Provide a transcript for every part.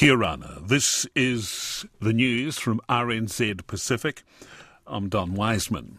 Kia ora. This is the news from RNZ Pacific. I'm Don Wiseman.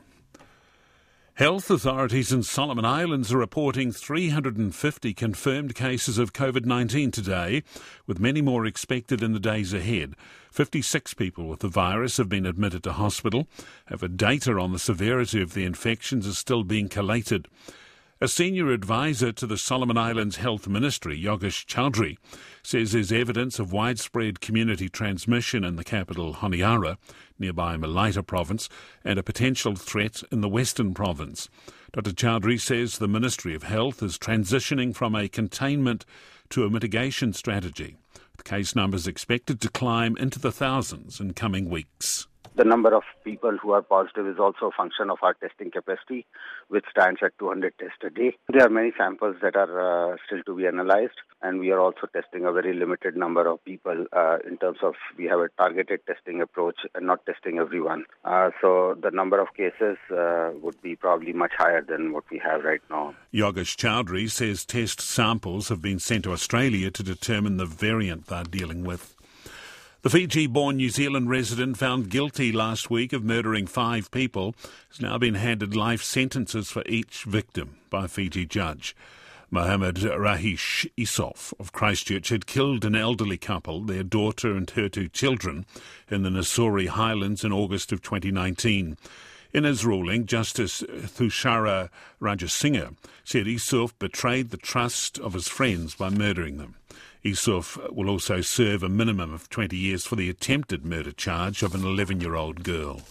Health authorities in Solomon Islands are reporting 350 confirmed cases of COVID-19 today, with many more expected in the days ahead. 56 people with the virus have been admitted to hospital. However, data on the severity of the infections is still being collated. A senior advisor to the Solomon Islands Health Ministry, Yogesh Choudhury, says there's evidence of widespread community transmission in the capital, Honiara, nearby Malaita province, and a potential threat in the Western province. Dr. Choudhury says the Ministry of Health is transitioning from a containment to a mitigation strategy. The case numbers expected to climb into the thousands in coming weeks. The number of people who are positive is also a function of our testing capacity, which stands at 200 tests a day. There are many samples that are still to be analyzed, and we are also testing a very limited number of people in terms of we have a targeted testing approach and not testing everyone. So the number of cases would be probably much higher than what we have right now. Yogesh Choudhury says test samples have been sent to Australia to determine the variant they're dealing with. The Fiji-born New Zealand resident found guilty last week of murdering 5 people has now been handed life sentences for each victim by a Fiji judge. Mohammed Rahish Isof of Christchurch had killed an elderly couple, their daughter and her 2 children, in the Nassori Highlands in August of 2019. In his ruling, Justice Thushara Rajasinghe said Isof betrayed the trust of his friends by murdering them. Isof will also serve a minimum of 20 years for the attempted murder charge of an 11-year-old girl.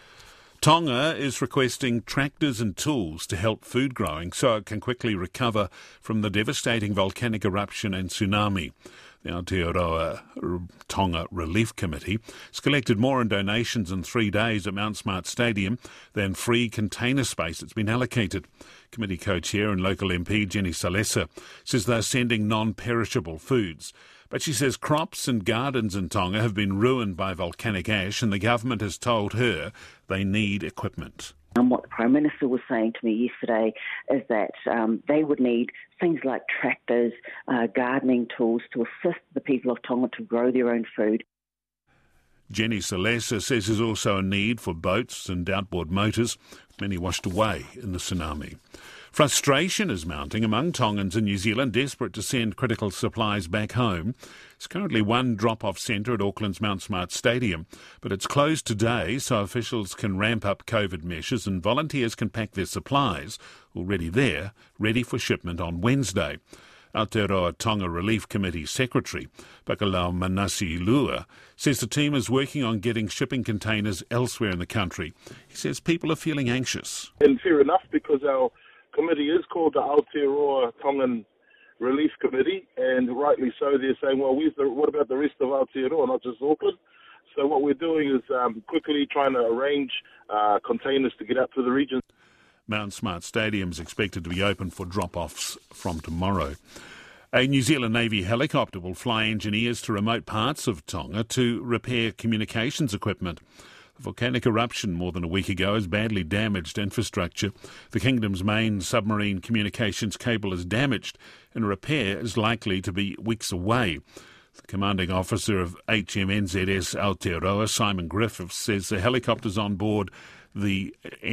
Tonga is requesting tractors and tools to help food growing so it can quickly recover from the devastating volcanic eruption and tsunami. The Aotearoa Tonga Relief Committee has collected more in donations in 3 days at Mount Smart Stadium than free container space that's been allocated. Committee co-chair and local MP Jenny Salesa says they're sending non-perishable foods. But she says crops and gardens in Tonga have been ruined by volcanic ash and the government has told her they need equipment. What the Prime Minister was saying to me yesterday is that they would need things like tractors, gardening tools to assist the people of Tonga to grow their own food. Jenny Salesa says there's also a need for boats and outboard motors, many washed away in the tsunami. Frustration is mounting among Tongans in New Zealand desperate to send critical supplies back home. There's currently one drop-off centre at Auckland's Mount Smart Stadium, but it's closed today so officials can ramp up COVID measures and volunteers can pack their supplies, already there, ready for shipment on Wednesday. Aotearoa Tonga Relief Committee Secretary Pakalau Manasi Lua says the team is working on getting shipping containers elsewhere in the country. He says people are feeling anxious. And fair enough, because our committee is called the Aotearoa Tongan Relief Committee, and rightly so, they're saying, well, what about the rest of Aotearoa, not just Auckland? So what we're doing is quickly trying to arrange containers to get out to the region. Mount Smart Stadium is expected to be open for drop-offs from tomorrow. A New Zealand Navy helicopter will fly engineers to remote parts of Tonga to repair communications equipment. A volcanic eruption more than a week ago has badly damaged infrastructure. The kingdom's main submarine communications cable is damaged and repair is likely to be weeks away. The commanding officer of HMNZS Aotearoa, Simon Griffiths, says the helicopter's on board the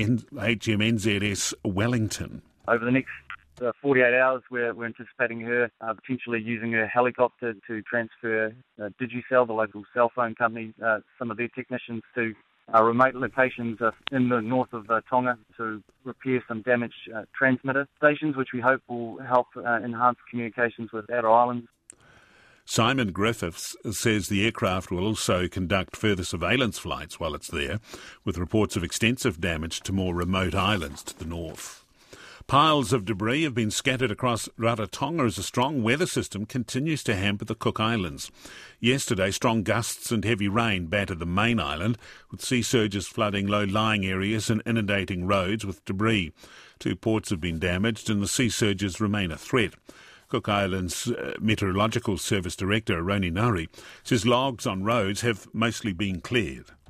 HMNZS Wellington. Over the next 48 hours, we're anticipating her potentially using her helicopter to transfer Digicel, the local cell phone company, some of their technicians to remote locations in the north of Tonga to repair some damaged transmitter stations, which we hope will help enhance communications with outer islands. Simon Griffiths says the aircraft will also conduct further surveillance flights while it's there, with reports of extensive damage to more remote islands to the north. Piles of debris have been scattered across Rarotonga as a strong weather system continues to hamper the Cook Islands. Yesterday, strong gusts and heavy rain battered the main island, with sea surges flooding low-lying areas and inundating roads with debris. 2 ports have been damaged and the sea surges remain a threat. Cook Islands Meteorological Service Director Roni Nari says logs on roads have mostly been cleared.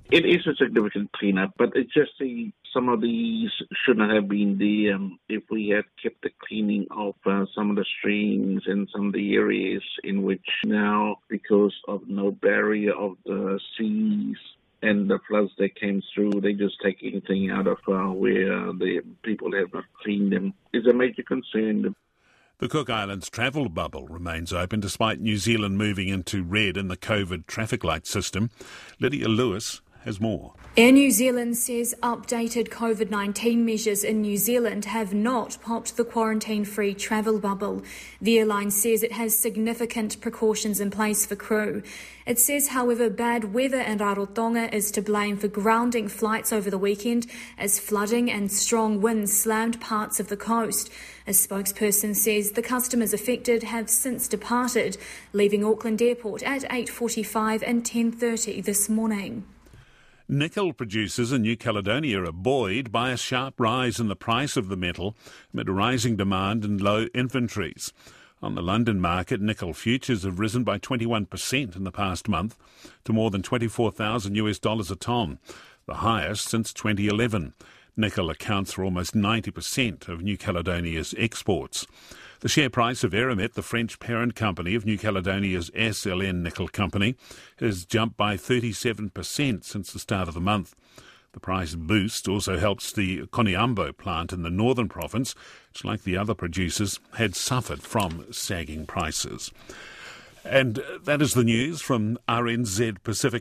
It is a significant cleanup, but it's just some of these shouldn't have been there if we had kept the cleaning of some of the streams and some of the areas in which now, because of no barrier of the seas and the floods that came through, they just take anything out of where the people have not cleaned them. It's a major concern. The Cook Islands travel bubble remains open despite New Zealand moving into red in the COVID traffic light system. Lydia Lewis has more. Air New Zealand says updated COVID-19 measures in New Zealand have not popped the quarantine-free travel bubble. The airline says it has significant precautions in place for crew. It says, however, bad weather in Rarotonga is to blame for grounding flights over the weekend as flooding and strong winds slammed parts of the coast. A spokesperson says the customers affected have since departed, leaving Auckland Airport at 8:45 and 10:30 this morning. Nickel producers in New Caledonia are buoyed by a sharp rise in the price of the metal amid rising demand and low inventories. On the London market, nickel futures have risen by 21% in the past month to more than $24,000 a tonne, the highest since 2011. Nickel accounts for almost 90% of New Caledonia's exports. The share price of Eramet, the French parent company of New Caledonia's SLN Nickel Company, has jumped by 37% since the start of the month. The price boost also helps the Koniambo plant in the northern province, which, like the other producers, had suffered from sagging prices. And that is the news from RNZ Pacific.